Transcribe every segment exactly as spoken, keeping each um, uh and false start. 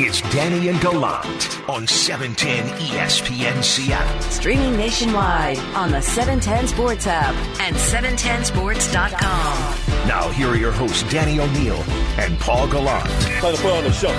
It's Danny and Gallant on seven ten E S P N Seattle. Streaming nationwide on the seven ten Sports app and seven ten sports dot com. Now here are your hosts, Danny O'Neill and Paul Gallant. Trying to put on the show.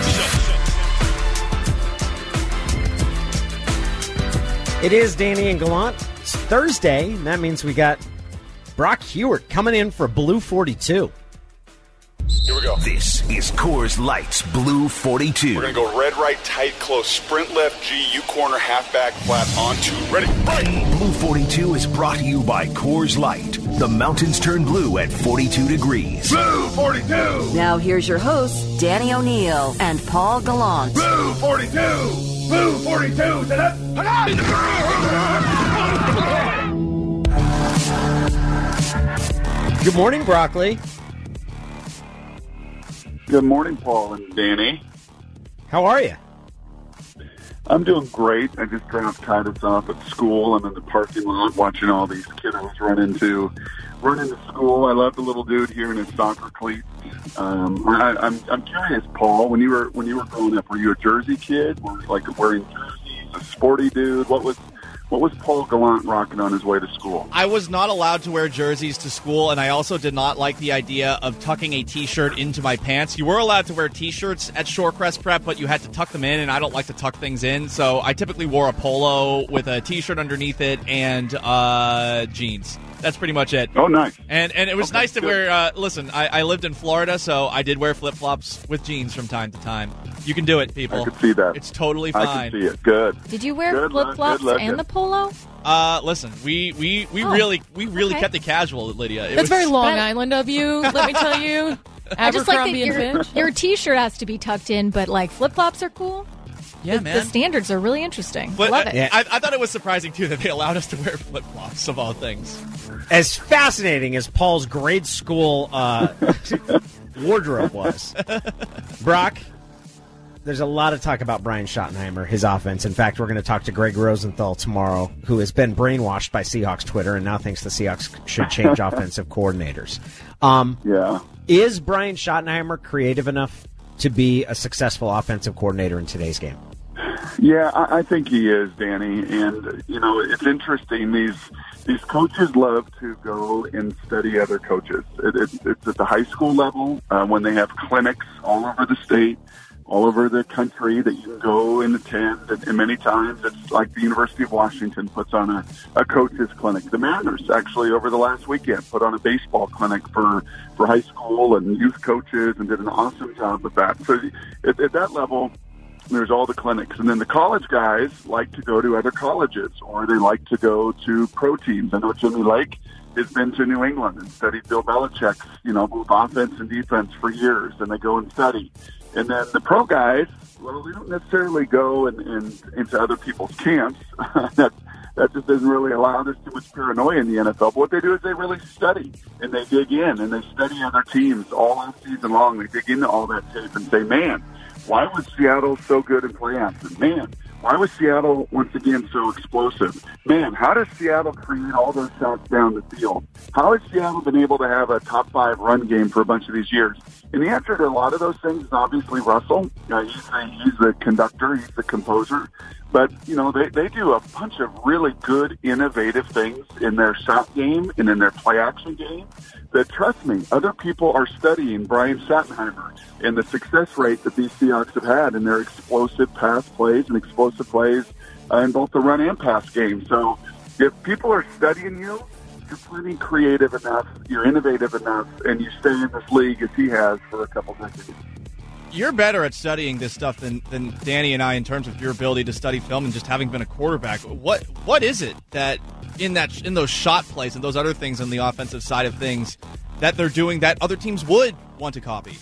It is Danny and Gallant. It's Thursday, and that means we got Brock Huard coming in for Blue forty-two. Here we go. This is Coors Light's Blue forty-two. We're going to go red, right, tight, close, sprint left, G, U corner, halfback, flat, on two. Ready, right. Blue forty-two is brought to you by Coors Light. The mountains turn blue at forty-two degrees. Blue forty-two. Now here's your hosts, Danny O'Neill and Paul Gallant. Blue forty-two. Blue forty-two. Good morning, Broccoli. Good morning, Paul and Danny. How are you? I'm doing great. I just dropped Titus off at school. I'm in the parking lot watching all these kiddos run into run into school. I love the little dude here in his soccer cleats. Um, I, I'm I'm curious, Paul. When you were when you were growing up, were you a Jersey kid? Were you like wearing jerseys, a sporty dude? What was What was Paul Gallant rocking on his way to school? I was not allowed to wear jerseys to school, and I also did not like the idea of tucking a T-shirt into my pants. You were allowed to wear T-shirts at Shorecrest Prep, but you had to tuck them in, and I don't like to tuck things in, so I typically wore a polo with a T-shirt underneath it and uh, jeans. That's pretty much it. Oh, nice. And and it was okay, nice to good. wear, uh, listen, I, I lived in Florida, so I did wear flip-flops with jeans from time to time. You can do it, people. I can see that. It's totally fine. I can see it. Good. Did you wear Good luck, flip-flops good luck. and the polo? Uh, listen, we we, we Oh, really we really okay. kept it casual, Lydia. It That's was, very Long That- Island of you, let me tell you. I just like that Abercrombie and your, Finch. your T-shirt has to be tucked in, but like flip-flops are cool. Yeah, the, man. the standards are really interesting. But, Love uh, it. Yeah. I, I thought it was surprising, too, that they allowed us to wear flip-flops, of all things. As fascinating as Paul's grade school uh, wardrobe was. Brock, there's a lot of talk about Brian Schottenheimer, his offense. In fact, we're going to talk to Greg Rosenthal tomorrow, who has been brainwashed by Seahawks Twitter and now thinks the Seahawks should change offensive coordinators. Um, Yeah. is Brian Schottenheimer creative enough to be a successful offensive coordinator in today's game? Yeah, I, I think he is, Danny. And, you know, it's interesting. These these coaches love to go and study other coaches. It, it, it's at the high school level uh, when they have clinics all over the state, all over the country that you can go and attend. And, and many times it's like the University of Washington puts on a, a coaches clinic. The Mariners actually over the last weekend put on a baseball clinic for, for high school and youth coaches and did an awesome job with that. So at, at that level, there's all the clinics. And then the college guys like to go to other colleges or they like to go to pro teams. I know Jimmy Lake has been to New England and studied Bill Belichick's, you know, both offense and defense for years, and they go and study. And then the pro guys, well, they don't necessarily go in, in, into other people's camps. that that just doesn't really allow. There's too much paranoia in the N F L. But what they do is they really study, and they dig in, and they study other teams all off season long. They dig into all that tape and say, man, why was Seattle so good in playoffs? And man, why was Seattle once again so explosive? Man, how does Seattle create all those shots down the field? How has Seattle been able to have a top five run game for a bunch of these years? And the answer to a lot of those things is obviously Russell. Uh, he's, the, he's the conductor. He's the composer. But, you know, they, they do a bunch of really good, innovative things in their shot game and in their play-action game that, trust me, other people are studying Brian Schottenheimer and the success rate that these Seahawks have had in their explosive pass plays and explosive plays uh, in both the run and pass game. So if people are studying you, you're plenty creative enough, you're innovative enough, and you stay in this league as he has for a couple decades. You're better at studying this stuff than, than Danny and I in terms of your ability to study film and just having been a quarterback. What What is it that in that in those shot plays and those other things on the offensive side of things that they're doing that other teams would want to copy?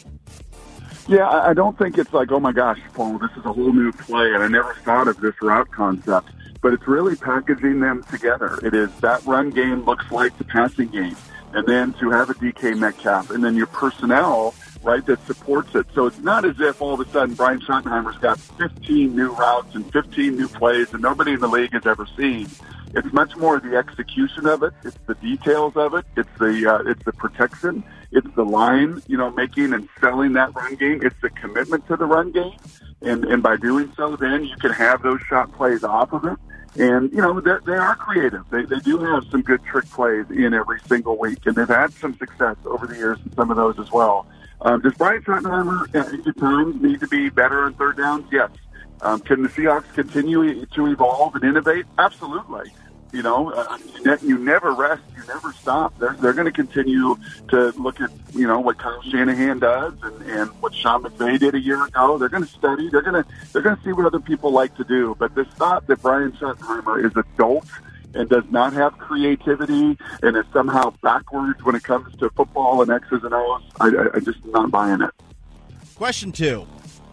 Yeah, I don't think it's like, oh my gosh, Paul, this is a whole new play, and I never thought of this route concept. But it's really packaging them together. It is that run game looks like the passing game, and then to have a D K Metcalf, and then your personnel, right, that supports it. So it's not as if all of a sudden Brian Schottenheimer's got fifteen new routes and fifteen new plays that nobody in the league has ever seen. It's much more the execution of it. It's the details of it. It's the uh, it's the protection. It's the line, you know, making and selling that run game. It's the commitment to the run game. And, and by doing so, then you can have those shot plays off of it. And, you know, they are creative. They, they do have some good trick plays in every single week, and they've had some success over the years in some of those as well. Um, does Brian Schottenheimer at times need to be better on third downs? Yes. Um, can the Seahawks continue to evolve and innovate? Absolutely. You know, uh, you never rest, you never stop. They're, they're going to continue to look at, you know, what Kyle Shanahan does and, and what Sean McVay did a year ago. They're going to study. They're going to they're going to see what other people like to do. But this thought that Brian Schottenheimer is adult and does not have creativity and is somehow backwards when it comes to football and X's and O's, I, I, I just am not buying it. Question two.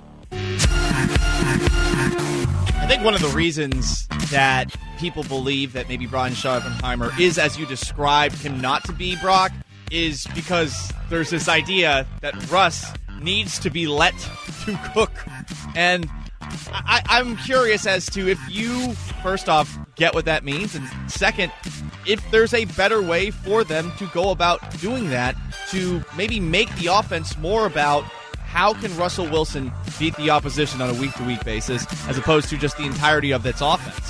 I think one of the reasons that people believe that maybe Brian Schottenheimer is, as you described him not to be, Brock, is because there's this idea that Russ needs to be let to cook. And I, I'm curious as to if you, first off, get what that means, and second, if there's a better way for them to go about doing that to maybe make the offense more about how can Russell Wilson beat the opposition on a week-to-week basis as opposed to just the entirety of its offense?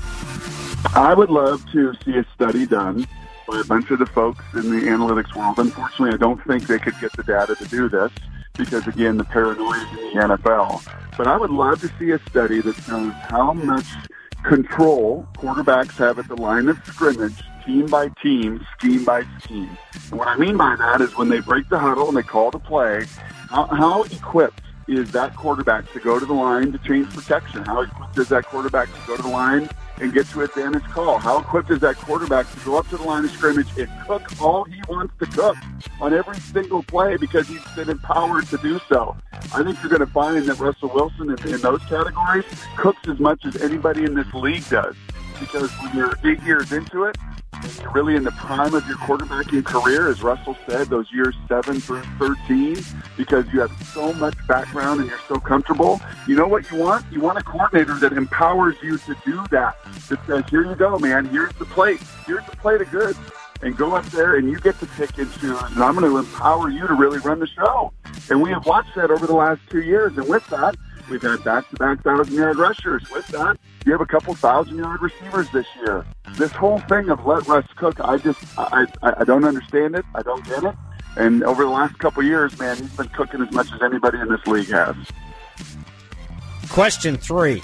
I would love to see a study done by a bunch of the folks in the analytics world. Unfortunately, I don't think they could get the data to do this because, again, the paranoia is in the N F L. But I would love to see a study that shows how much control quarterbacks have at the line of scrimmage, team by team, scheme by scheme. And what I mean by that is when they break the huddle and they call the play, how, how equipped is that quarterback to go to the line to change protection? How equipped is that quarterback to go to the line and get to advantage call? How equipped is that quarterback to go up to the line of scrimmage and cook all he wants to cook on every single play because he's been empowered to do so? I think you're going to find that Russell Wilson in, in those categories cooks as much as anybody in this league does, because when you're eight years into it, and you're really in the prime of your quarterbacking career, as Russell said, those years seven through thirteen, because you have so much background and you're so comfortable. You know what you want? You want a coordinator that empowers you to do that, that says, here you go, man, here's the plate. Here's the plate of goods. And go up there and you get to pick and choose, and I'm going to empower you to really run the show. And we have watched that over the last two years, and with that, we've had back-to-back thousand-yard rushers. With that, you have a couple thousand-yard receivers this year. This whole thing of let Russ cook, I just, I, I, I don't understand it. I don't get it. And over the last couple of years, man, he's been cooking as much as anybody in this league has. Question three.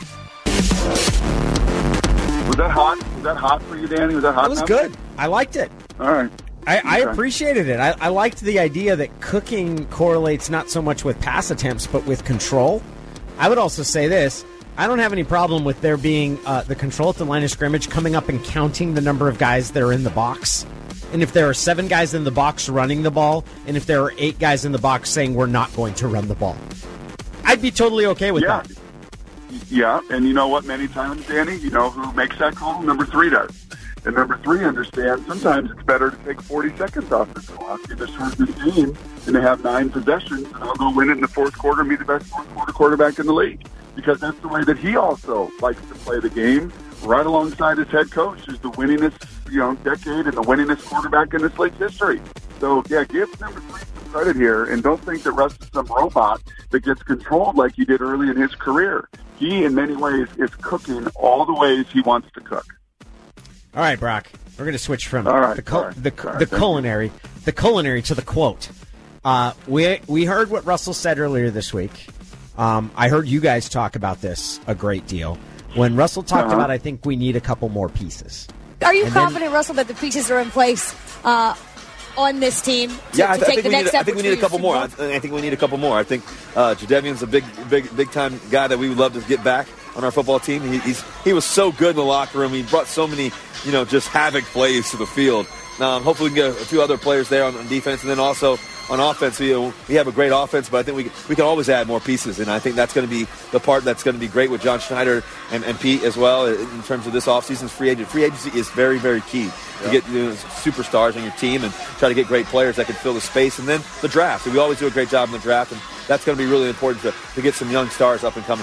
Was that hot? Was that hot for you, Danny? Was that hot? That was enough? good. I liked it. All right. I, I Okay. appreciated it. I, I liked the idea that cooking correlates not so much with pass attempts, but with control. I would also say this. I don't have any problem with there being uh, the control at the line of scrimmage coming up and counting the number of guys that are in the box. And if there are seven guys in the box running the ball, and if there are eight guys in the box saying we're not going to run the ball, I'd be totally okay with Yeah. that. Yeah, and you know what? Many times, Danny, you know who makes that call? Number three does. And number three understands sometimes it's better to take forty seconds off the clock and to shorten the game and to have nine possessions, and I'll go win it in the fourth quarter and be the best fourth quarter quarterback in the league. Because that's the way that he also likes to play the game, right alongside his head coach, who's the winningest, you know, decade and the winningest quarterback in this league's history. So, yeah, give number three some credit here, and don't think that Russ is some robot that gets controlled like he did early in his career. He, in many ways, is cooking all the ways he wants to cook. All right, Brock. We're going to switch from All right, the cul- all right, the, all right, the thank culinary the culinary to the quote. Uh, we we heard what Russell said earlier this week. Um, I heard you guys talk about this a great deal. When Russell talked Uh-huh. about, I think we need a couple more pieces. Are you And then- confident, Russell, that the pieces are in place uh, on this team to, Yeah, I, to th- I take think the we next need. step? I think we which need a couple is more. I, Super Bowl? th- I think we need a couple more. I think uh, Jadeveon's a big, big, big time guy that we would love to get back on our football team. He, he's he was so good in the locker room. He brought so many, you know, just havoc plays to the field. Um, hopefully, we can get a few other players there on, on defense, and then also on offense. We, uh, we have a great offense, but I think we we can always add more pieces, and I think that's going to be the part that's going to be great with John Schneider and, and Pete as well in terms of this offseason's free agent. Free agency is very, very key to get you know, superstars on your team and try to get great players that can fill the space, and then the draft. We always do a great job in the draft, and that's going to be really important to, to get some young stars up and coming.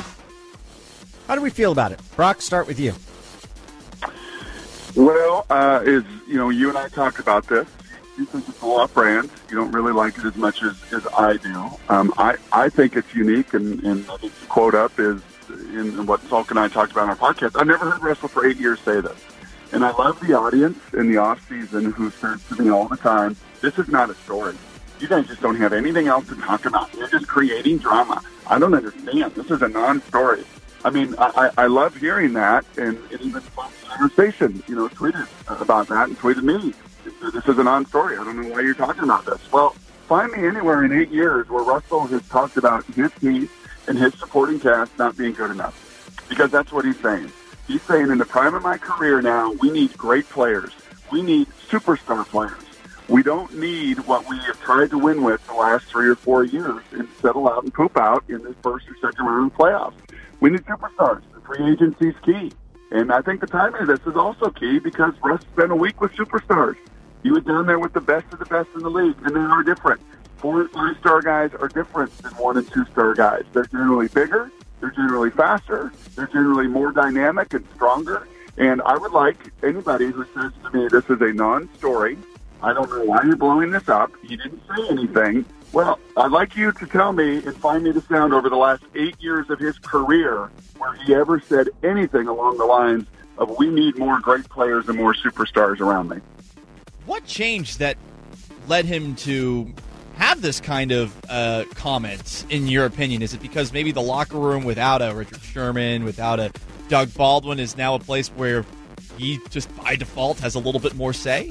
How do we feel about it? Brock, start with you. Well, uh, is you know, you and I talked about this, you think it's a lot of brands. You don't really like it as much as, as I do. Um, I, I think it's unique, and, and I think the quote up is in what Salk and I talked about on our podcast. I've never heard Russell for eight years say this. And I love the audience in the off-season who says to me all the time, this is not a story. You guys just don't have anything else to talk about. You're just creating drama. I don't understand. This is a non-story. I mean, I, I love hearing that, and, and even Fox Station, you know, tweeted about that and tweeted me. This is a non-story. I don't know why you're talking about this. Well, find me anywhere in eight years where Russell has talked about his team and his supporting cast not being good enough, because that's what he's saying. He's saying, in the prime of my career now, we need great players. We need superstar players. We don't need what we have tried to win with the last three or four years and settle out and poop out in the first or second round of playoffs. We need superstars. The free agency is key. And I think the timing of this is also key because Russ spent a week with superstars. He was down there with the best of the best in the league, and they are different. Four and five-star guys are different than one and two-star guys. They're generally bigger. They're generally faster. They're generally more dynamic and stronger. And I would like anybody who says to me, this is a non-story, I don't know why you're blowing this up, he didn't say anything. Well, I'd like you to tell me and find me the sound over the last eight years of his career where he ever said anything along the lines of, we need more great players and more superstars around me. What changed that led him to have this kind of uh, comment, in your opinion? Is it because maybe the locker room without a Richard Sherman, without a Doug Baldwin, is now a place where he just by default has a little bit more say?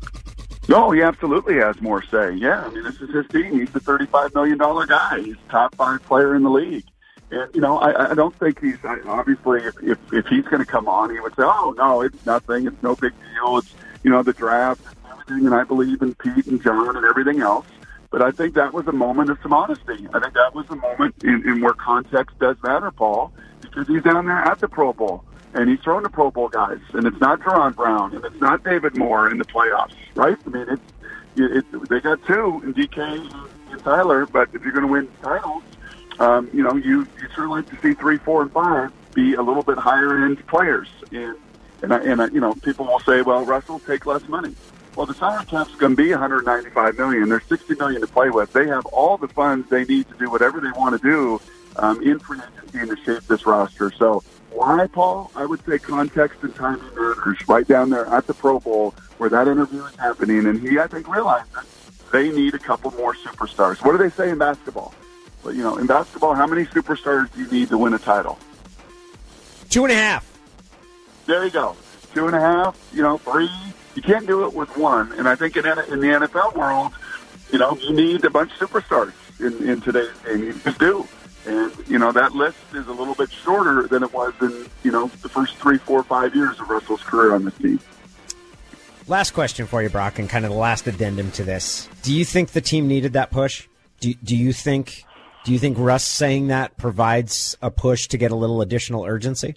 No, he absolutely has more say. Yeah, I mean, this is his team. He's the thirty-five million dollars guy. He's a top five player in the league. And, you know, I, I don't think he's, obviously, if, if, if he's going to come on, he would say, oh, no, it's nothing. It's no big deal. It's, you know, the draft and everything, and I believe in Pete and John and everything else. But I think that was a moment of some honesty. I think that was a moment in, in where context does matter, Paul, because he's down there at the Pro Bowl. And he's throwing the Pro Bowl guys, and it's not Deron Brown, and it's not David Moore in the playoffs, right? I mean, it's, it's they got two in D K and Tyler, but if you're going to win titles, um, you know, you you sure like to see three, four, and five be a little bit higher end players. And and I, and I, you know, people will say, well, Russell, take less money. Well, the salary cap's going to be one hundred ninety-five million dollars. There's sixty million dollars to play with. They have all the funds they need to do whatever they want to do um, in free agency and to shape this roster. So. Why, Paul? I would say context and timing matters. Right down there at the Pro Bowl where that interview is happening, and he, I think, realized that they need a couple more superstars. What do they say in basketball? Well, you know, in basketball, how many superstars do you need to win a title? Two and a half. There you go. Two and a half, you know, three. You can't do it with one. And I think in, in the N F L world, you know, you need a bunch of superstars in, in today's game. You just do. And, you know, that list is a little bit shorter than it was in, you know, the first three, four, five years of Russell's career on this team. Last question for you, Brock, and kind of the last addendum to this. Do you think the team needed that push? Do, do you think do you think Russ saying that provides a push to get a little additional urgency?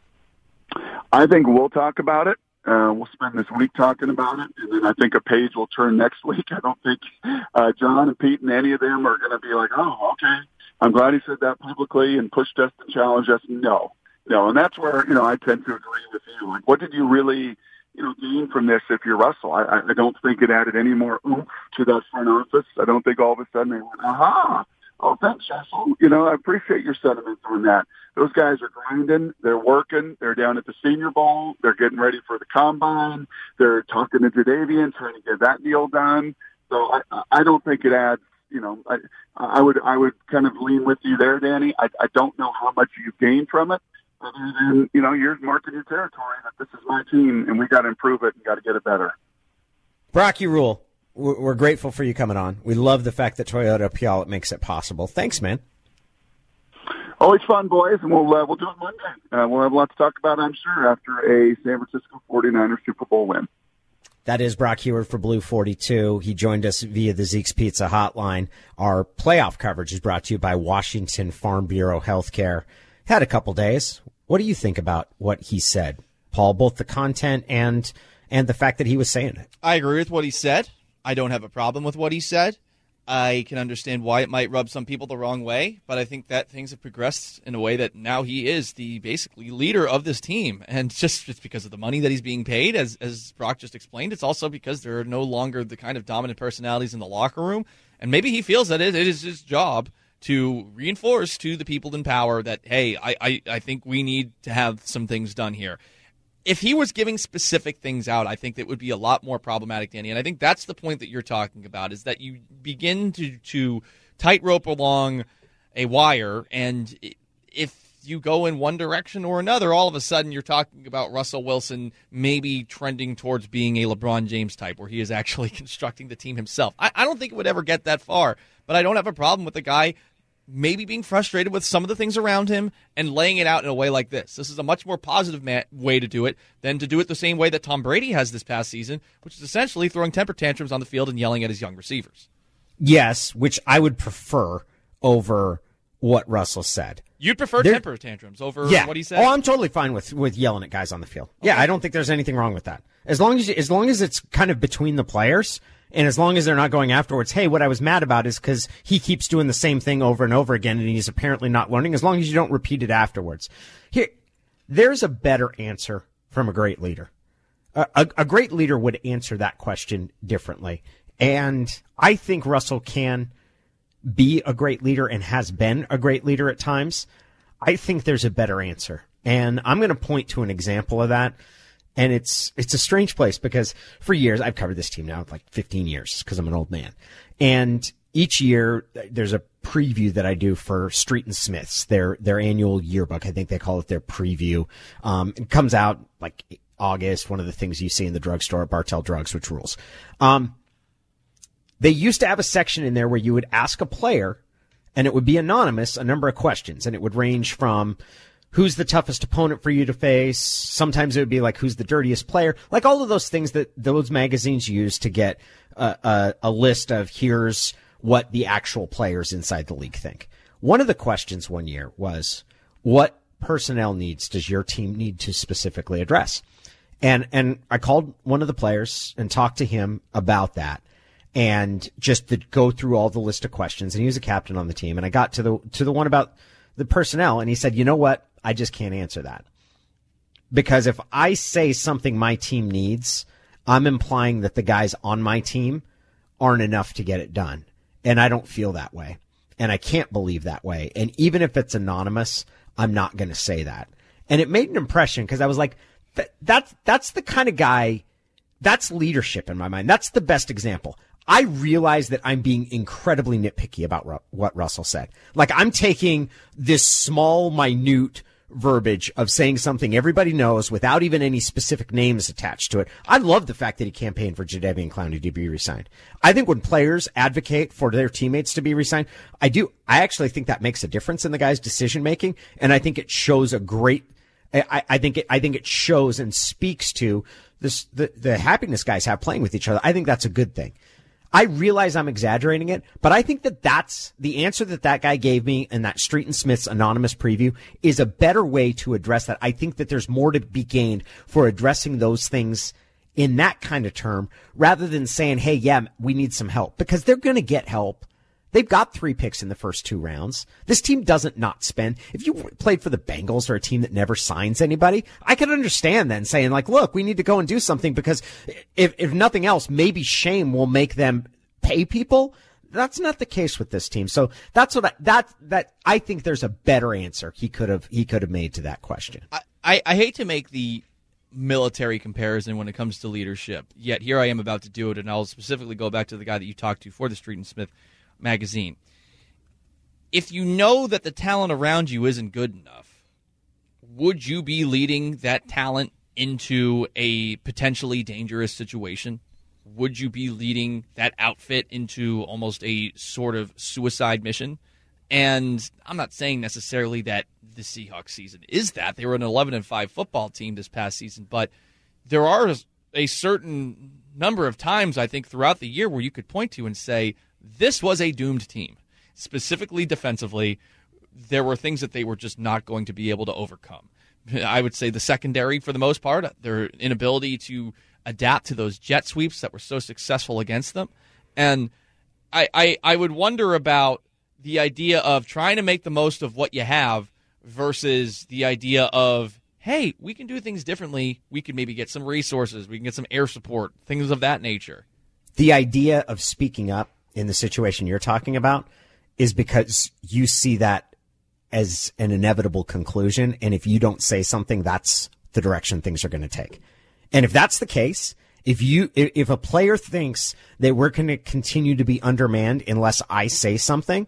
I think we'll talk about it. Uh, we'll spend this week talking about it, and then I think a page will turn next week. I don't think uh, John and Pete and any of them are going to be like, oh, okay. I'm glad he said that publicly and pushed us and challenged us. No, no. And that's where, you know, I tend to agree with you. Like, what did you really, you know, gain from this if you're Russell? I, I don't think it added any more oomph to that front office. I don't think all of a sudden they went, aha, oh, thanks, Russell. You know, I appreciate your sentiments on that. Those guys are grinding. They're working. They're down at the Senior Bowl. They're getting ready for the Combine. They're talking to Jadeveon, trying to get that deal done. So I, I don't think it adds. You know, I, I would I would kind of lean with you there, Danny. I, I don't know how much you've gained from it, other than, you know, you're marking your territory that this is my team and we got to improve it and got to get it better. Brock, you rule. We're grateful for you coming on. We love the fact that Toyota Puyallup makes it possible. Thanks, man. Always fun, boys, and we'll uh, we'll do it Monday. Uh, we'll have a lot to talk about, I'm sure, after a San Francisco forty-niners Super Bowl win. That is Brock Huard for Blue forty-two. He joined us via the Zeke's Pizza hotline. Our playoff coverage is brought to you by Washington Farm Bureau Healthcare. Had a couple days. What do you think about what he said, Paul, both the content and and the fact that he was saying it? I agree with what he said. I don't have a problem with what he said. I can understand why it might rub some people the wrong way, but I think that things have progressed in a way that now he is the basically leader of this team. And just, just because of the money that he's being paid, as, as Brock just explained, it's also because there are no longer the kind of dominant personalities in the locker room. And maybe he feels that it, it is his job to reinforce to the people in power that, hey, I, I, I think we need to have some things done here. If he was giving specific things out, I think that would be a lot more problematic, Danny. And I think that's the point that you're talking about, is that you begin to, to tightrope along a wire, and if you go in one direction or another, all of a sudden you're talking about Russell Wilson maybe trending towards being a LeBron James type, where he is actually constructing the team himself. I, I don't think it would ever get that far, but I don't have a problem with the guy maybe being frustrated with some of the things around him and laying it out in a way like this. This is a much more positive ma- way to do it than to do it the same way that Tom Brady has this past season, which is essentially throwing temper tantrums on the field and yelling at his young receivers. Yes, which I would prefer over what Russell said. You'd prefer there, temper tantrums over yeah. what he said? Oh, I'm totally fine with, with yelling at guys on the field. Okay. Yeah, I don't think there's anything wrong with that. As long as as long as it's kind of between the players, and as long as they're not going afterwards, hey, what I was mad about is because he keeps doing the same thing over and over again, and he's apparently not learning, as long as you don't repeat it afterwards. Here, there's a better answer from a great leader. A, a, a great leader would answer that question differently. And I think Russell can be a great leader and has been a great leader at times. I think there's a better answer. And I'm going to point to an example of that. And it's it's a strange place because for years, I've covered this team now like fifteen years because I'm an old man. And each year, there's a preview that I do for Street and Smiths, their their annual yearbook. I think they call it their preview. Um, it comes out like August, one of the things you see in the drugstore at Bartell Drugs, which rules. Um, they used to have a section in there where you would ask a player, and it would be anonymous, a number of questions. And it would range from who's the toughest opponent for you to face? Sometimes it would be like, who's the dirtiest player? Like all of those things that those magazines use to get a, a, a list of here's what the actual players inside the league think. One of the questions one year was, what personnel needs does your team need to specifically address? And, and I called one of the players and talked to him about that. And just to go through all the list of questions. And he was a captain on the team. And I got to the, to the one about the personnel. And he said, you know what? I just can't answer that. Because if I say something my team needs, I'm implying that the guys on my team aren't enough to get it done. And I don't feel that way. And I can't believe that way. And even if it's anonymous, I'm not going to say that. And it made an impression because I was like, that, that's, that's the kind of guy, that's leadership in my mind. That's the best example. I realize that I'm being incredibly nitpicky about Ru- what Russell said. Like I'm taking this small, minute verbiage of saying something everybody knows without even any specific names attached to it. I love the fact that he campaigned for Jadeveon Clowney to be re-signed. I think when players advocate for their teammates to be re-signed, I do. I actually think that makes a difference in the guy's decision making, and I think it shows a great. I, I think it. I think it shows and speaks to this the the happiness guys have playing with each other. I think that's a good thing. I realize I'm exaggerating it, but I think that that's the answer that that guy gave me in that Street and Smith's anonymous preview is a better way to address that. I think that there's more to be gained for addressing those things in that kind of term rather than saying, hey, yeah, we need some help, because they're going to get help. They've got three picks in the first two rounds. This team doesn't not spend. If you played for the Bengals or a team that never signs anybody, I could understand then saying like, look, we need to go and do something because if, if nothing else, maybe shame will make them pay people. That's not the case with this team. So that's what I, that, that I think there's a better answer he could have, he could have made to that question. I, I, I hate to make the military comparison when it comes to leadership, yet here I am about to do it. And I'll specifically go back to the guy that you talked to for the Street and Smith magazine. If you know that the talent around you isn't good enough, would you be leading that talent into a potentially dangerous situation? Would you be leading that outfit into almost a sort of suicide mission? And I'm not saying necessarily that the Seahawks season is that. They were an eleven and five football team this past season, but there are a certain number of times, I think, throughout the year where you could point to and say, this was a doomed team. Specifically defensively, there were things that they were just not going to be able to overcome. I would say the secondary, for the most part, their inability to adapt to those jet sweeps that were so successful against them. And I, I, I would wonder about the idea of trying to make the most of what you have versus the idea of, hey, we can do things differently. We can maybe get some resources. We can get some air support, things of that nature. The idea of speaking up in the situation you're talking about is because you see that as an inevitable conclusion. And if you don't say something, that's the direction things are going to take. And if that's the case, if you, if a player thinks that we're going to continue to be undermanned unless I say something,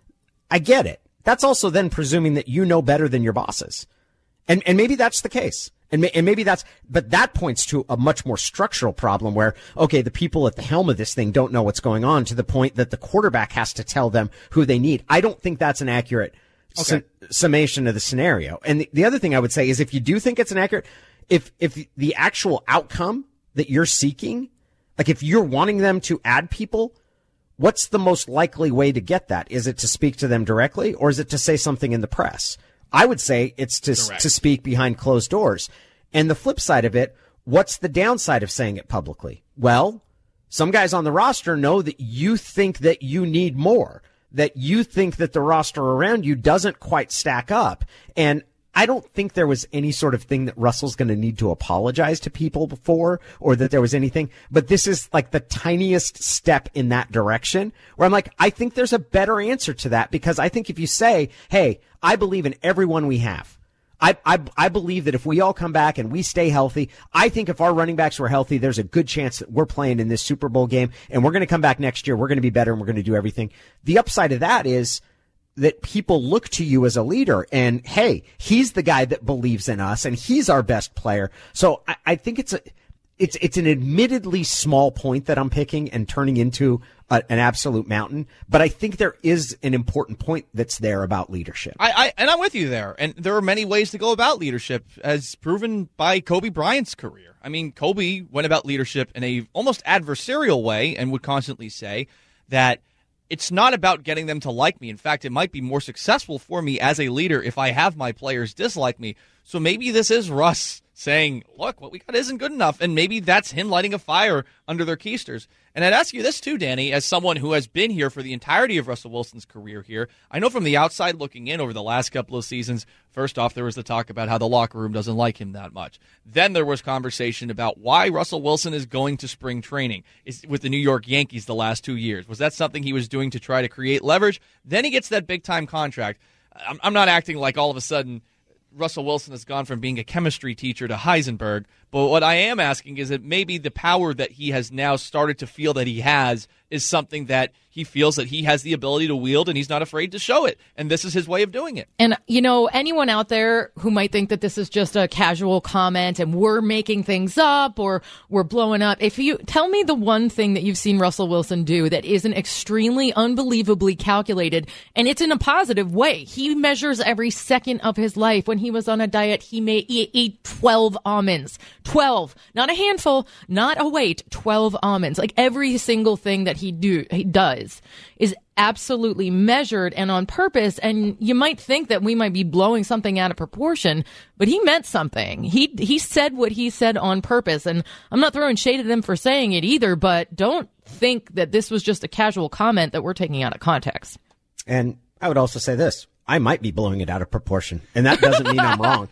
I get it. That's also then presuming that you know better than your bosses. And, and maybe that's the case. And, and maybe that's, but that points to a much more structural problem where, okay, the people at the helm of this thing don't know what's going on to the point that the quarterback has to tell them who they need. I don't think that's an accurate okay. su- summation of the scenario. And the, the other thing I would say is if you do think it's an accurate, if, if the actual outcome that you're seeking, like if you're wanting them to add people, what's the most likely way to get that? Is it to speak to them directly or is it to say something in the press? I would say it's to Correct. to speak behind closed doors. And the flip side of it, what's the downside of saying it publicly? Well, some guys on the roster know that you think that you need more, that you think that the roster around you doesn't quite stack up. And I don't think there was any sort of thing that Russell's going to need to apologize to people before or that there was anything. But this is like the tiniest step in that direction where I'm like, I think there's a better answer to that because I think if you say, hey, I believe in everyone we have. I, I, I believe that if we all come back and we stay healthy, I think if our running backs were healthy, there's a good chance that we're playing in this Super Bowl game and we're going to come back next year. We're going to be better and we're going to do everything. The upside of that is that people look to you as a leader and, hey, he's the guy that believes in us and he's our best player. So I, I think it's a, it's, it's an admittedly small point that I'm picking and turning into a, an absolute mountain. But I think there is an important point that's there about leadership. I, I and I'm with you there. And there are many ways to go about leadership as proven by Kobe Bryant's career. I mean, Kobe went about leadership in a almost adversarial way and would constantly say that it's not about getting them to like me. In fact, it might be more successful for me as a leader if I have my players dislike me. So maybe this is Russ saying, look, what we got isn't good enough. And maybe that's him lighting a fire under their keisters. And I'd ask you this too, Danny, as someone who has been here for the entirety of Russell Wilson's career here. I know from the outside looking in over the last couple of seasons, first off, there was the talk about how the locker room doesn't like him that much. Then there was conversation about why Russell Wilson is going to spring training with the New York Yankees the last two years. Was that something he was doing to try to create leverage? Then he gets that big-time contract. I'm, I'm not acting like all of a sudden Russell Wilson has gone from being a chemistry teacher to Heisenberg, but what I am asking is that maybe the power that he has now started to feel that he has is something that he feels that he has the ability to wield, and he's not afraid to show it. And this is his way of doing it. And, you know, anyone out there who might think that this is just a casual comment and we're making things up or we're blowing up, if you tell me the one thing that you've seen Russell Wilson do that isn't extremely unbelievably calculated, and it's in a positive way. He measures every second of his life. When he was on a diet, he may eat, eat twelve almonds. twelve. Not a handful, not a weight, twelve almonds. Like every single thing that he do he does is absolutely measured and on purpose. And you might think that we might be blowing something out of proportion, but he meant something. He he said what he said on purpose. And I'm not throwing shade at him for saying it either, but don't think that this was just a casual comment that we're taking out of context. And I would also say this. I might be blowing it out of proportion, and that doesn't mean I'm wrong.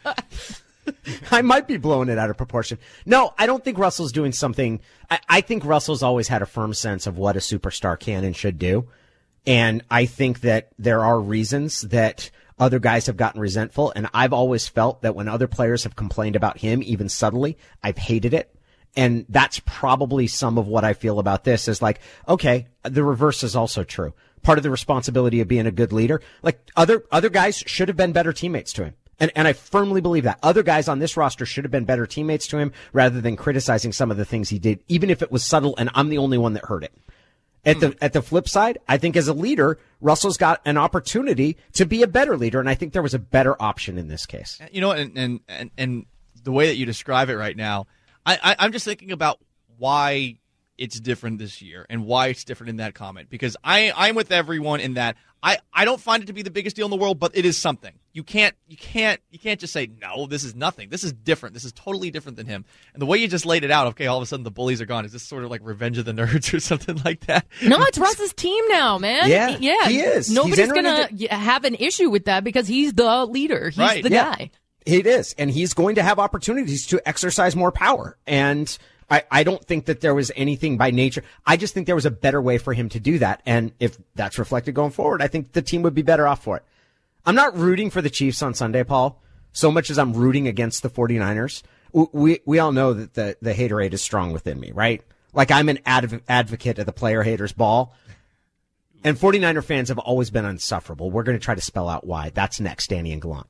I might be blowing it out of proportion. No, I don't think Russell's doing something. I, I think Russell's always had a firm sense of what a superstar can and should do. And I think that there are reasons that other guys have gotten resentful. And I've always felt that when other players have complained about him, even subtly, I've hated it. And that's probably some of what I feel about this is like, okay, the reverse is also true. Part of the responsibility of being a good leader, like other, other guys should have been better teammates to him. And, and I firmly believe that other guys on this roster should have been better teammates to him rather than criticizing some of the things he did, even if it was subtle and I'm the only one that heard it. At the, at the flip side, I think as a leader, Russell's got an opportunity to be a better leader. And I think there was a better option in this case. You know, and, and, and, and the way that you describe it right now, I, I, I'm just thinking about why it's different this year and why it's different in that comment. Because I, I'm with everyone in that I, I don't find it to be the biggest deal in the world, but it is something. You can't you can't you can't just say no, this is nothing. This is different. This is totally different than him. And the way you just laid it out, okay, all of a sudden the bullies are gone. Is this sort of like Revenge of the Nerds or something like that? No, it's Russ's team now, man. Yeah, yeah. he is. Nobody's gonna into... have an issue with that because he's the leader. He's right. the yeah. guy. It is, and he's going to have opportunities to exercise more power. And I, I don't think that there was anything by nature. I just think there was a better way for him to do that. And if that's reflected going forward, I think the team would be better off for it. I'm not rooting for the Chiefs on Sunday, Paul, so much as I'm rooting against the 49ers. We we all know that the, the haterade is strong within me, right? Like I'm an adv- advocate of the player haters ball. And 49er fans have always been insufferable. We're going to try to spell out why. That's next, Danny and Gallant.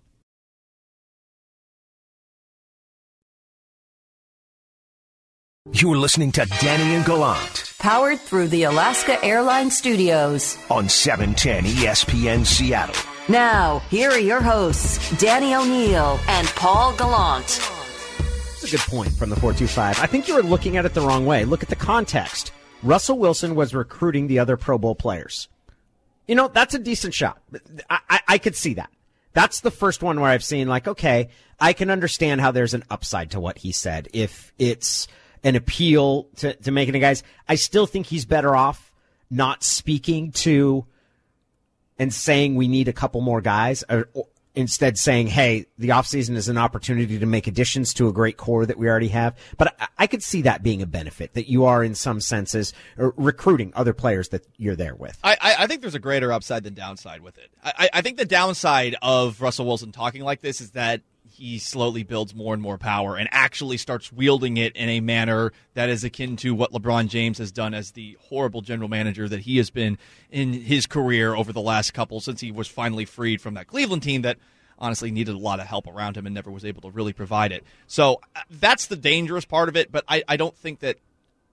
You're listening to Danny and Gallant. Powered through the Alaska Airlines Studios. On seven ten E S P N Seattle. Now, here are your hosts, Danny O'Neill and Paul Gallant. That's a good point from the four two five. I think you were looking at it the wrong way. Look at the context. Russell Wilson was recruiting the other Pro Bowl players. You know, that's a decent shot. I, I, I could see that. That's the first one where I've seen, like, okay, I can understand how there's an upside to what he said. If it's an appeal to, to making it, guys, I still think he's better off not speaking to and saying we need a couple more guys, or, or instead saying, hey, the offseason is an opportunity to make additions to a great core that we already have. But I, I could see that being a benefit, that you are in some senses recruiting other players that you're there with. I, I think there's a greater upside than downside with it. I, I think the downside of Russell Wilson talking like this is that he slowly builds more and more power and actually starts wielding it in a manner that is akin to what LeBron James has done as the horrible general manager that he has been in his career over the last couple, since he was finally freed from that Cleveland team that honestly needed a lot of help around him and never was able to really provide it. So that's the dangerous part of it, but I, I don't think that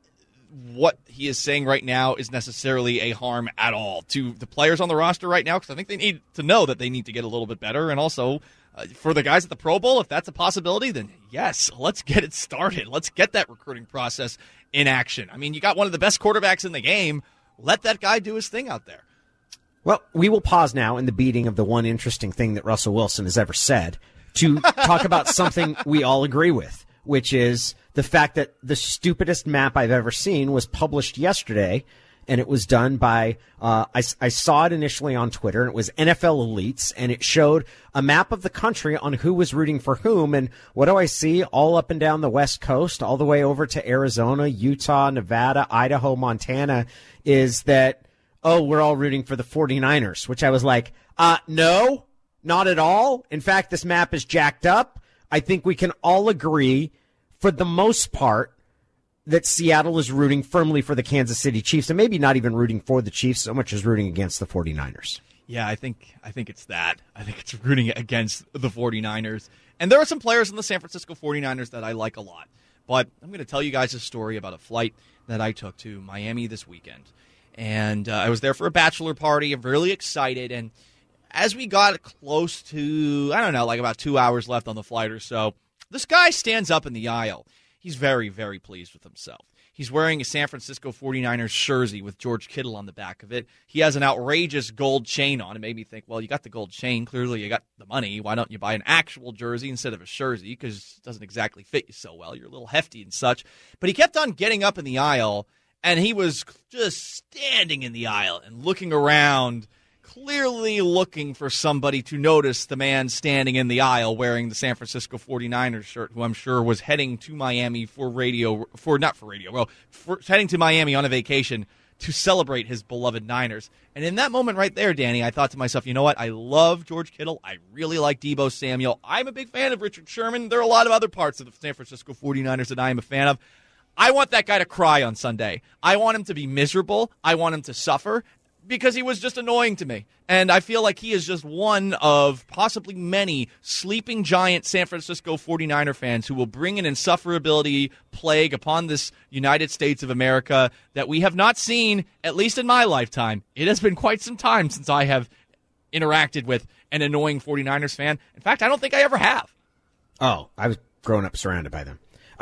what he is saying right now is necessarily a harm at all to the players on the roster right now, because I think they need to know that they need to get a little bit better. And also, uh, for the guys at the Pro Bowl, if that's a possibility, then yes, let's get it started. Let's get that recruiting process in action. I mean, you got one of the best quarterbacks in the game. Let that guy do his thing out there. Well, we will pause now in the beating of the one interesting thing that Russell Wilson has ever said to talk about something we all agree with, which is the fact that the stupidest map I've ever seen was published yesterday, and it was done by, uh, I, I saw it initially on Twitter, and it was N F L Elites, and it showed a map of the country on who was rooting for whom, and what do I see? All up and down the West Coast, all the way over to Arizona, Utah, Nevada, Idaho, Montana, is that, oh, we're all rooting for the 49ers, which I was like, uh, no, not at all. In fact, this map is jacked up. I think we can all agree, for the most part, that Seattle is rooting firmly for the Kansas City Chiefs, and maybe not even rooting for the Chiefs so much as rooting against the 49ers. Yeah, I think I think it's that. I think it's rooting against the 49ers. And there are some players in the San Francisco 49ers that I like a lot. But I'm going to tell you guys a story about a flight that I took to Miami this weekend. And uh, I was there for a bachelor party. I'm really excited. And as we got close to, I don't know, like about two hours left on the flight or so, this guy stands up in the aisle. He's very, very pleased with himself. He's wearing a San Francisco 49ers jersey with George Kittle on the back of it. He has an outrageous gold chain on. It made me think, well, you got the gold chain. Clearly, you got the money. Why don't you buy an actual jersey instead of a jersey? Because it doesn't exactly fit you so well. You're a little hefty and such. But he kept on getting up in the aisle, and he was just standing in the aisle and looking around, clearly looking for somebody to notice the man standing in the aisle wearing the San Francisco 49ers shirt, who I'm sure was heading to Miami for radio, for not for radio, well, for, heading to Miami on a vacation to celebrate his beloved Niners. And in that moment right there, Danny, I thought to myself, you know what? I love George Kittle. I really like Deebo Samuel. I'm a big fan of Richard Sherman. There are a lot of other parts of the San Francisco 49ers that I am a fan of. I want that guy to cry on Sunday. I want him to be miserable. I want him to suffer, because he was just annoying to me. And I feel like he is just one of possibly many sleeping giant San Francisco 49er fans who will bring an insufferability plague upon this United States of America that we have not seen, at least in my lifetime. It has been quite some time since I have interacted with an annoying 49ers fan. In fact, I don't think I ever have. Oh, I was growing up surrounded by them.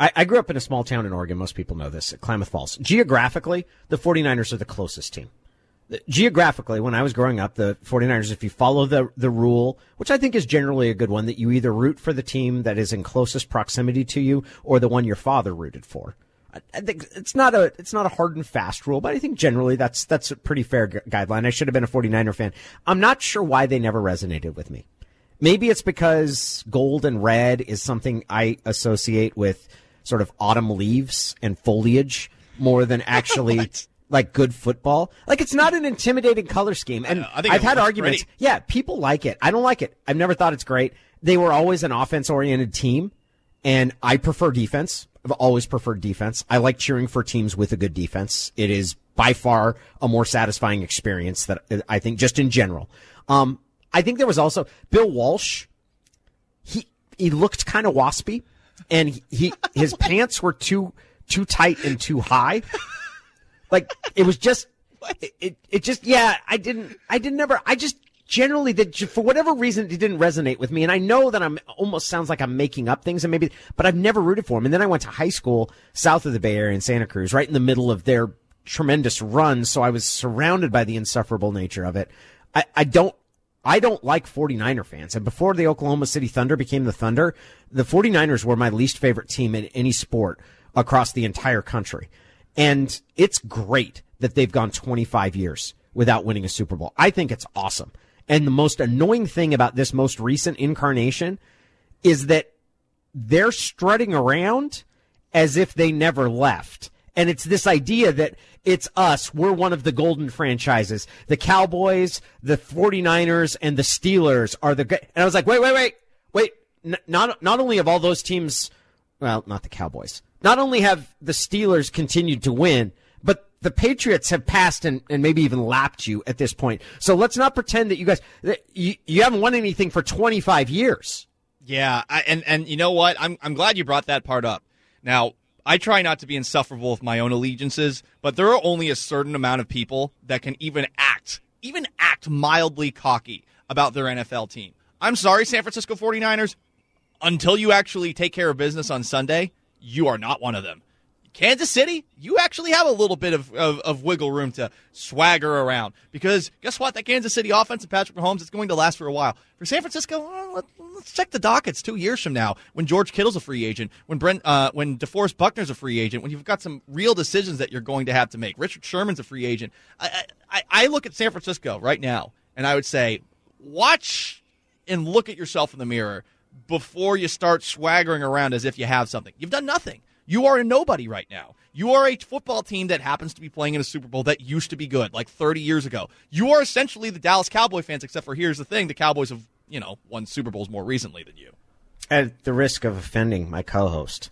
I, I grew up in a small town in Oregon. Most people know this, at Klamath Falls. Geographically, the 49ers are the closest team. Geographically, when I was growing up, the 49ers, if you follow the the rule, which I think is generally a good one, that you either root for the team that is in closest proximity to you or the one your father rooted for. I, I think it's not a it's not a hard and fast rule, but I think generally that's that's a pretty fair gu- guideline. I should have been a 49er fan. I'm not sure why they never resonated with me. Maybe it's because gold and red is something I associate with sort of autumn leaves and foliage more than actually like good football. Like, it's not an intimidating color scheme. And I think I've had arguments. pretty. Yeah, people like it. I don't like it. I've never thought it's great. They were always an offense-oriented team, and I prefer defense. I've always preferred defense. I like cheering for teams with a good defense. It is by far a more satisfying experience that I think just in general. Um, I think there was also Bill Walsh. He he looked kind of waspy, and he, he his pants were too too tight and too high. Like, it was just, it, it, it just, yeah, I didn't, I didn't never, I just generally, did, for whatever reason, it didn't resonate with me. And I know that I'm, almost sounds like I'm making up things and maybe, but I've never rooted for him. And then I went to high school south of the Bay Area in Santa Cruz, right in the middle of their tremendous run. So I was surrounded by the insufferable nature of it. I, I don't, I don't like 49er fans. And before the Oklahoma City Thunder became the Thunder, the 49ers were my least favorite team in any sport across the entire country. And it's great that they've gone twenty-five years without winning a Super Bowl. I think it's awesome. And the most annoying thing about this most recent incarnation is that they're strutting around as if they never left. And it's this idea that it's us. We're one of the golden franchises. The Cowboys, the 49ers, and the Steelers are the good. And I was like, wait, wait, wait, wait. N- not, not only have all those teams, well, not the Cowboys. Not only have the Steelers continued to win, but the Patriots have passed and, and maybe even lapped you at this point. So let's not pretend that you guys, that you, you haven't won anything for twenty-five years. Yeah, I, and, and you know what? I'm I'm glad you brought that part up. Now, I try not to be insufferable with my own allegiances, but there are only a certain amount of people that can even act, even act mildly cocky about their N F L team. I'm sorry, San Francisco 49ers, until you actually take care of business on Sunday, you are not one of them. Kansas City, you actually have a little bit of, of, of wiggle room to swagger around. Because guess what? That Kansas City offense and Patrick Mahomes is going to last for a while. For San Francisco, well, let, let's check the dockets two years from now when George Kittle's a free agent, when Brent, uh, when DeForest Buckner's a free agent, when you've got some real decisions that you're going to have to make. Richard Sherman's a free agent. I, I, I look at San Francisco right now, and I would say, watch and look at yourself in the mirror before you start swaggering around as if you have something. You've done nothing. You are a nobody right now. You are a football team that happens to be playing in a Super Bowl that used to be good, like thirty years ago. You are essentially the Dallas Cowboy fans, except for here's the thing, the Cowboys have, you know, won Super Bowls more recently than you. At the risk of offending my co-host,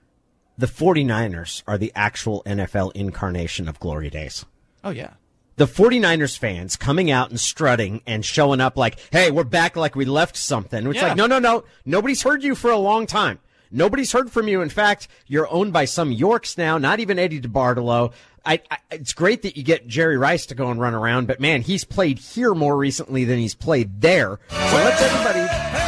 the 49ers are the actual N F L incarnation of glory days. Oh, yeah. The 49ers fans coming out and strutting and showing up like, hey, we're back like we left something. It's Yeah. like, no, no, no. Nobody's heard you for a long time. Nobody's heard from you. In fact, you're owned by some Yorks now, not even Eddie DeBartolo. I, I, it's great that you get Jerry Rice to go and run around, but, man, he's played here more recently than he's played there. So let's everybody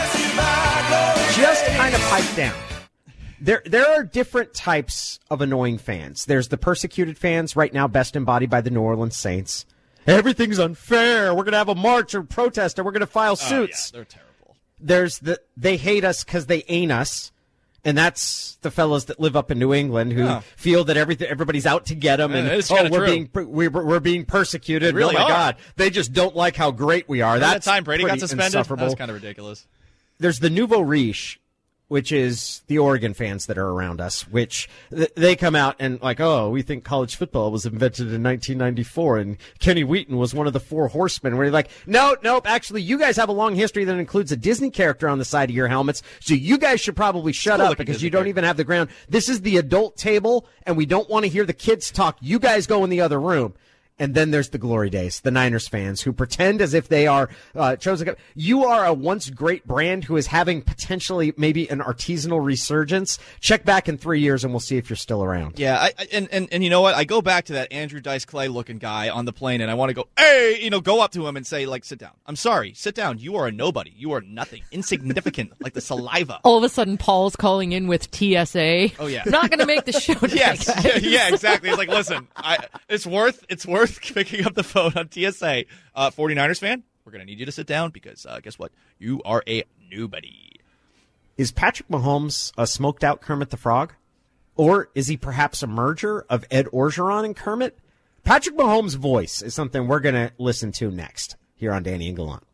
just kind of pipe down. There there are different types of annoying fans. There's the persecuted fans, right now best embodied by the New Orleans Saints. Everything's unfair. We're going to have a march or protest, or we're going to file suits. Oh, yeah, they're terrible. There's the they hate us because they ain't us. And that's the fellows that live up in New England who Oh. feel that everything everybody's out to get them, Yeah, and it's oh, kinda we're true. being we're, we're being persecuted. They really oh my are. God, they just don't like how great we are. Remember That's that time Brady got pretty suspended? insufferable. That's kind of ridiculous. There's the nouveau riche, which is the Oregon fans that are around us, which th- they come out and like, oh, we think college football was invented in nineteen ninety-four, and Kenny Wheaton was one of the four horsemen. Where you're like, no, nope, actually, you guys have a long history that includes a Disney character on the side of your helmets, so you guys should probably shut Cool up looking because Disney you don't character. even have the ground. This is the adult table, and we don't want to hear the kids talk. You guys go in the other room. And then there's the glory days, the Niners fans who pretend as if they are uh, chosen. You are a once great brand who is having potentially maybe an artisanal resurgence. Check back in three years and we'll see if you're still around. Yeah, I, I, and, and and you know what? I go back to that Andrew Dice Clay looking guy on the plane, and I want to go, hey, you know, go up to him and say, like, sit down. I'm sorry, sit down. You are a nobody. You are nothing, insignificant, like the saliva. All of a sudden, Paul's calling in with T S A. Oh yeah, I'm not going to make the show today, yes, guys. yeah, exactly. It's like, listen, I, it's worth it's worth picking up the phone on T S A. Uh, 49ers fan, we're going to need you to sit down because uh, guess what? You are a nobody. Is Patrick Mahomes a smoked out Kermit the Frog? Or is he perhaps a merger of Ed Orgeron and Kermit? Patrick Mahomes' voice is something we're going to listen to next here on Danny and Gallant.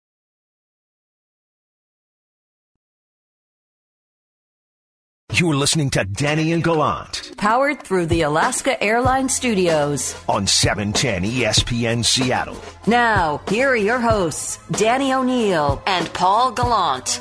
You're listening to Danny and Gallant. Powered through the Alaska Airlines Studios. On seven ten E S P N Seattle. Now, here are your hosts, Danny O'Neill and Paul Gallant.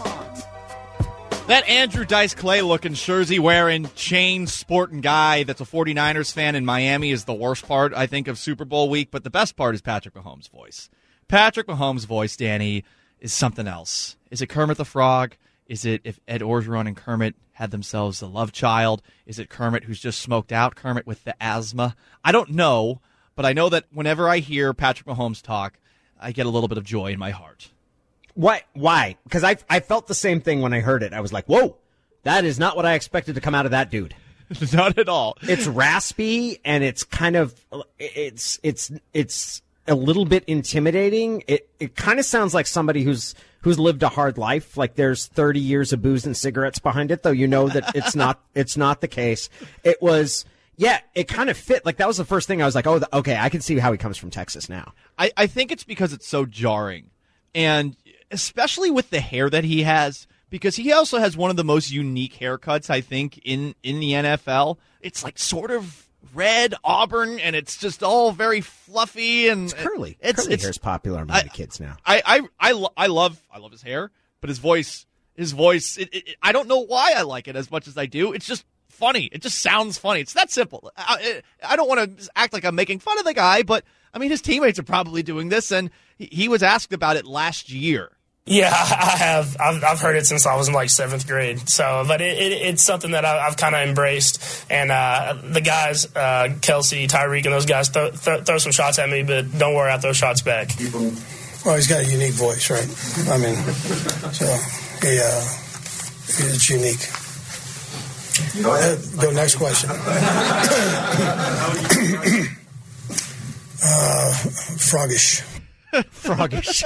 That Andrew Dice Clay looking jersey wearing chain sporting guy that's a 49ers fan in Miami is the worst part, I think, of Super Bowl week, but the best part is Patrick Mahomes' voice. Patrick Mahomes' voice, Danny, is something else. Is it Kermit the Frog? Is it if Ed Orgeron and Kermit had themselves a love child? Is it Kermit who's just smoked out? Kermit with the asthma? I don't know, but I know that whenever I hear Patrick Mahomes talk, I get a little bit of joy in my heart. Why? Why? Because I I felt the same thing when I heard it. I was like, whoa, that is not what I expected to come out of that dude. Not at all. It's raspy and it's kind of it's it's it's a little bit intimidating. It it kind of sounds like somebody who's who's lived a hard life. Like there's thirty years of booze and cigarettes behind it, though you know that it's not it's not the case. It was. Yeah, it kind of fit. Like, that was the first thing I was like, oh, the, okay, I can see how he comes from Texas now. I, I think it's because it's so jarring. And especially with the hair that he has, because he also has one of the most unique haircuts, I think, in, in the N F L. It's like sort of red, auburn, and it's just all very fluffy. And it's curly. It's, curly it's, hair's popular among I, the kids now. I, I, I, lo- I, love, I love his hair, but his voice, his voice, it, it, I don't know why I like it as much as I do. It's just funny. It just sounds funny. It's that simple. I, I don't want to act like I'm making fun of the guy, but I mean, his teammates are probably doing this, and he, he was asked about it last year. Yeah, I have. I've, I've heard it since I was in like seventh grade. So, but it, it, it's something that I, I've kind of embraced. And uh, the guys, uh, Kelsey, Tyreek, and those guys th- th- throw some shots at me, but don't worry, I throw shots back. Well, he's got a unique voice, right? I mean, so he, uh, he's unique. Go ahead. Uh, go next question. uh, froggish. Froggish.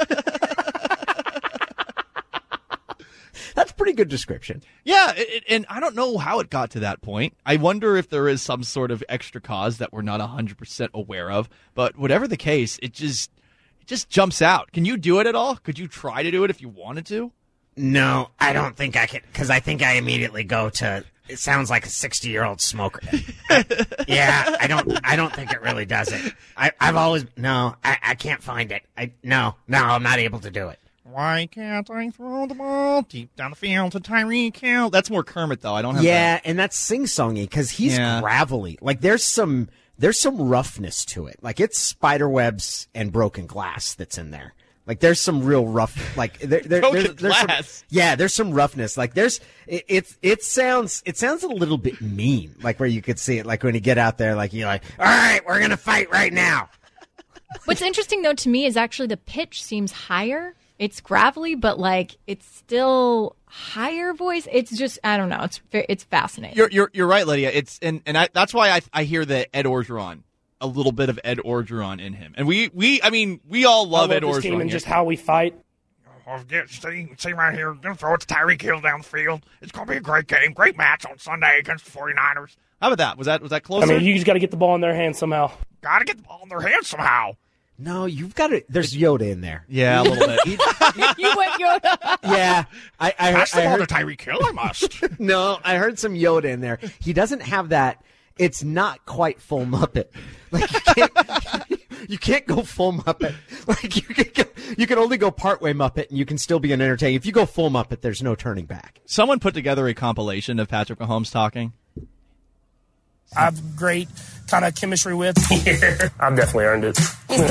That's a pretty good description. Yeah, it, it, and I don't know how it got to that point. I wonder if there is some sort of extra cause that we're not one hundred percent aware of. But whatever the case, it just it just jumps out. Can you do it at all? Could you try to do it if you wanted to? No, I don't think I can, because I think I immediately go to, it sounds like a sixty-year-old smoker. I, yeah, I don't I don't think it really does it. I, I've always, no, I, I can't find it. I No, no, I'm not able to do it. Why can't I throw the ball deep down the field to Tyreek Hill? That's more Kermit, though. I don't have Yeah, that. and that's sing-songy, because he's Yeah. gravelly. Like, there's some there's some roughness to it. Like, it's spider webs and broken glass that's in there. Like, there's some real rough, like, there, there, Broken there's, there's some, glass. yeah, there's some roughness. Like, there's, it, it, it sounds, it sounds a little bit mean, like, where you could see it, like, when you get out there, like, you're like, all right, we're going to fight right now. What's interesting, though, to me is actually the pitch seems higher. It's gravelly, but, like, it's still higher voice. It's just, I don't know. It's it's fascinating. You're, you're, you're right, Lydia. It's, and, and I, that's why I, I hear the Ed Orgeron. A little bit of Ed Orgeron in him. And we, we I mean, we all love, I love Ed this Orgeron. team and here. just how we fight. Oh, get, see, see right here. They'll throw it to Tyreek Hill down the field. It's going to be a great game. Great match on Sunday against the 49ers. How about that? Was that was that closer? I mean, you just got to get the ball in their hands somehow. Got to get the ball in their hands somehow. No, you've got to, there's Yoda in there. Yeah, a little bit. You went Yoda. Yeah. I, I, Pass the I ball heard, to Tyreek Hill, I must. No, I heard some Yoda in there. He doesn't have that. It's not quite full Muppet. Like, you can't, you can't go full Muppet. Like, you can go, you can only go partway Muppet, and you can still be an entertaining. If you go full Muppet, there's no turning back. Someone put together a compilation of Patrick Mahomes talking. I have great kind of chemistry with. I've definitely earned it.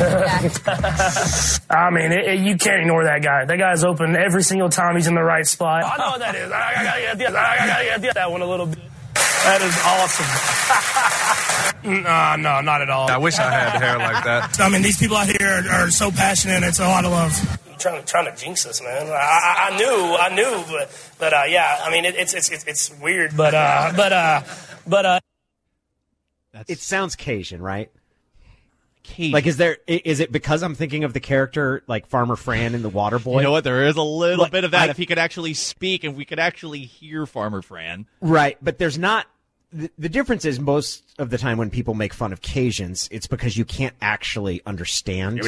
I mean, it, it, you can't ignore that guy. That guy's open every single time he's in the right spot. I know what that is. I gotta get I gotta that one a little bit. That is awesome. No, no, not at all. I wish I had hair like that. I mean, these people out here are, are so passionate. It's a lot of love. You're trying to trying to jinx us, man. I, I, I knew, I knew, but but uh, yeah. I mean, it, it's it's it's weird, but uh, but uh, but uh. That's... It sounds Cajun, right? Cajun. Like, is there? Is it because I'm thinking of the character like Farmer Fran in The Waterboy? You know what? There is a little like, bit of that. I, if he could actually speak, and we could actually hear Farmer Fran, right? But there's not. The, the difference is most of the time when people make fun of Cajuns, it's because you can't actually understand.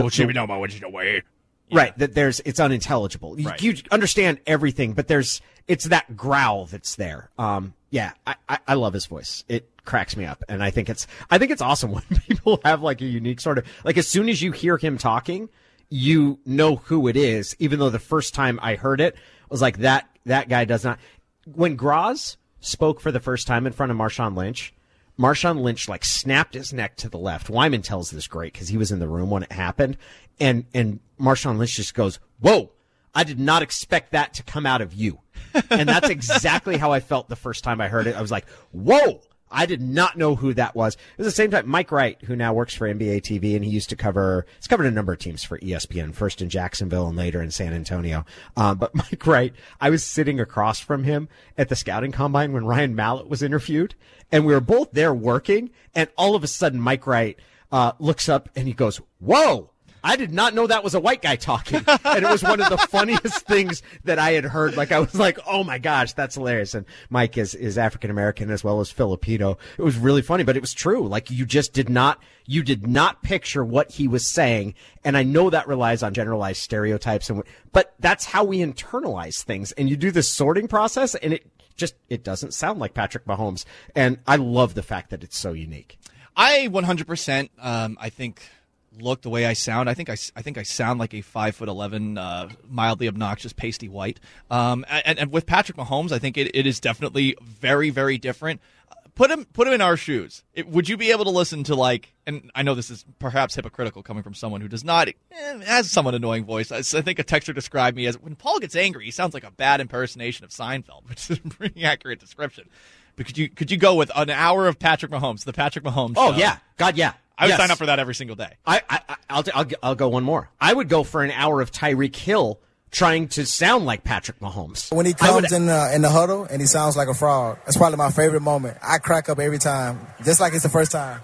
Right, that there's it's unintelligible. Right. You, you understand everything, but there's it's that growl that's there. Um, yeah, I, I, I love his voice. It cracks me up, and I think it's I think it's awesome when people have like a unique sort of like as soon as you hear him talking, you know who it is. Even though the first time I heard it was like that that guy does not. When Graz spoke for the first time in front of Marshawn Lynch, Marshawn Lynch like snapped his neck to the left. Wyman tells this great because he was in the room when it happened, and and Marshawn Lynch just goes, "Whoa, I did not expect that to come out of you," and that's exactly how I felt the first time I heard it. I was like, "Whoa." I did not know who that was. It was the same time Mike Wright, who now works for N B A T V, and he used to cover, he's covered a number of teams for E S P N, first in Jacksonville and later in San Antonio. Um, but Mike Wright, I was sitting across from him at the scouting combine when Ryan Mallett was interviewed, and we were both there working, and all of a sudden Mike Wright uh, looks up and he goes, "Whoa, I did not know that was a white guy talking." And it was one of the funniest things that I had heard. Like, I was like, oh my gosh, that's hilarious. And Mike is, is African-American as well as Filipino. It was really funny, but it was true. Like, you just did not, you did not picture what he was saying. And I know that relies on generalized stereotypes, and but that's how we internalize things. And you do this sorting process, and it just, it doesn't sound like Patrick Mahomes. And I love the fact that it's so unique. I one hundred percent, um, I think, look the way I sound. I think I, I think I sound like a five foot eleven, uh, mildly obnoxious, pasty white. Um, and, and with Patrick Mahomes, I think it, it is definitely very, very different. Put him, put him in our shoes. It, would you be able to listen to like? And I know this is perhaps hypocritical coming from someone who does not eh, has somewhat annoying voice. I, I think a texter described me as when Paul gets angry, he sounds like a bad impersonation of Seinfeld, which is a pretty accurate description. But could you could you go with an hour of Patrick Mahomes, the Patrick Mahomes Oh show? yeah, God yeah. I would yes. sign up for that every single day. I, I, I'll, I'll, I'll go one more. I would go for an hour of Tyreek Hill trying to sound like Patrick Mahomes. When he comes would, in the, in the huddle and he sounds like a frog, that's probably my favorite moment. I crack up every time, just like it's the first time.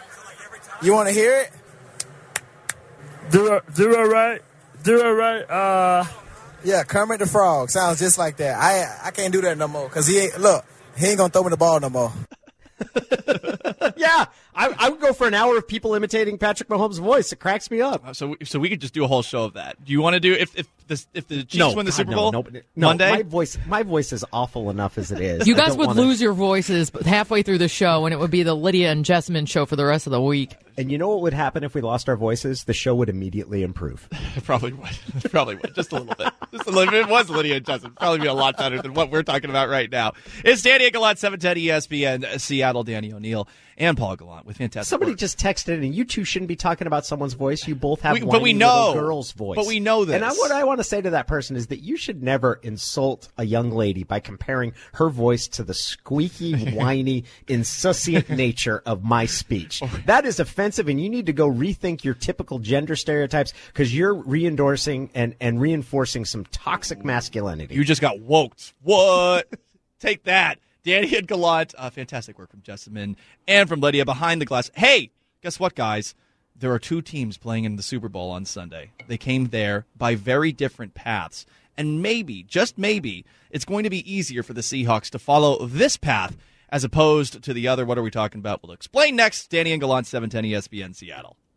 You want to hear it? Do it, do it right. Do it right. Uh, yeah, Kermit the Frog sounds just like that. I I can't do that no more because he ain't, look, he ain't going to throw me the ball no more. Yeah, I, I would go for an hour of people imitating Patrick Mahomes' voice. It cracks me up. Uh, so, so we could just do a whole show of that. Do you want to do if if the if the Chiefs no, win the God, Super no, Bowl no, no, Monday? My voice, my voice is awful enough as it is. You guys would wanna... lose your voices halfway through the show, and it would be the Lydia and Jessamine show for the rest of the week. And you know what would happen if we lost our voices? The show would immediately improve. It probably would. It probably would. Just a little bit. Just a little bit. It was Lydia and Jessamine. Probably be a lot better than what we're talking about right now. It's Danny Gallant, seven ten E S P N, Seattle, Danny O'Neill, and Paul Gallant with fantastic Somebody work. just texted, and you two shouldn't be talking about someone's voice. You both have we, whiny but we know, little girl's voice. But we know this. And I, what I want to say to that person is that you should never insult a young lady by comparing her voice to the squeaky, whiny, insouciant nature of my speech. That is offensive, and you need to go rethink your typical gender stereotypes because you're re-endorsing and, and reinforcing some toxic masculinity. You just got woked. What? Take that. Danny and Gallant, uh, fantastic work from Jessamine and from Lydia behind the glass. Hey, guess what, guys? There are two teams playing in the Super Bowl on Sunday. They came there by very different paths. And maybe, just maybe, it's going to be easier for the Seahawks to follow this path as opposed to the other. What are we talking about? We'll explain next. Danny and Gallant, seven ten E S P N Seattle.